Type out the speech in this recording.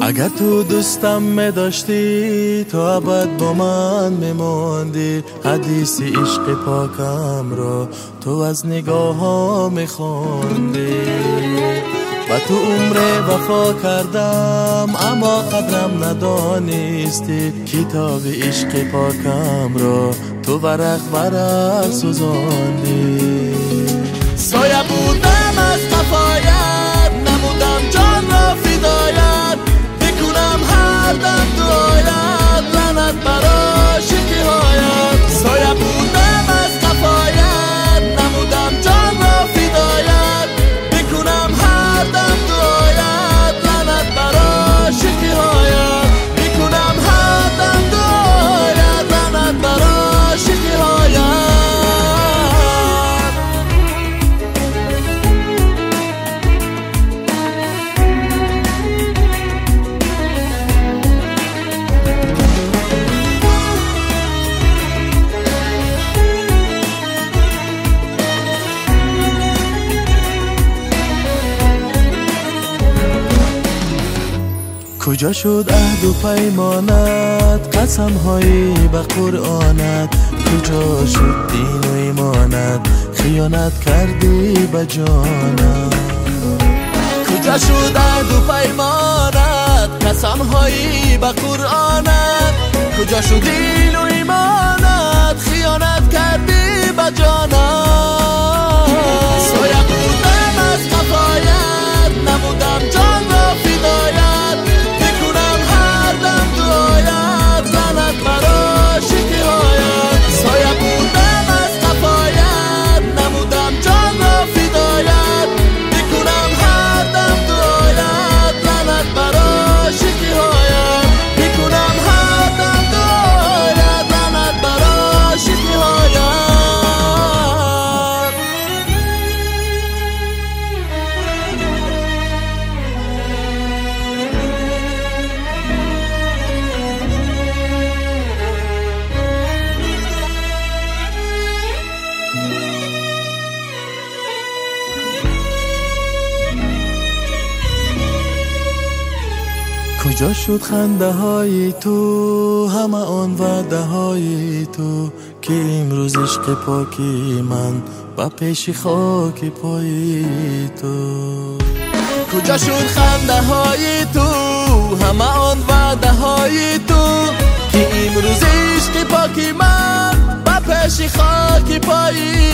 اگر تو دوستم می‌داشتی تو ابد با من می‌ماندی. حدیث عشق پاکم را تو از نگاه‌ها می‌خواندی. و تو عمر وفا کردم اما قدرم ندانستی. کتاب عشق پاکم را تو ورق ورق سوزاندی. سایه بودم از قفایت نمودم جان را فدایت. بکنم هر دم دعایت لعنت بر عاشقی‌هایت. سایه بودم از قفایت نمودم جان را فدایت. بکنم هر دم دعایت لعنت بر عاشقی‌هایت. بکنم هر دم دعایت لعنت بر عاشقی‌هایت. کجا شد عهد و پیمانت قسم هایی به قرآنت. کجا شد دین و ایمانت خیانت کردی به جانت. کجا شد عهد و پیمانت قسم هایی به قرآنت. کجا شد دین و ایمانت خیانت کردی به جانت. سایه بودم از قفایت نمودم جان را فدایت. سایه بودم از قفایت نمودم جان را فدایت. بکنم هر دم دعایت لعنت بر عاشقی‌هایت. بکنم هر دم دعایت لعنت بر عاشقی‌هایت. کجا شد خنده های تو همه آن وعده های تو که امروز عشق پاکی من و پیش خاک پای تو. کجا شد خنده های تو همه آن وعده های تو که امروز عشق پاکی من و پیش خاک پای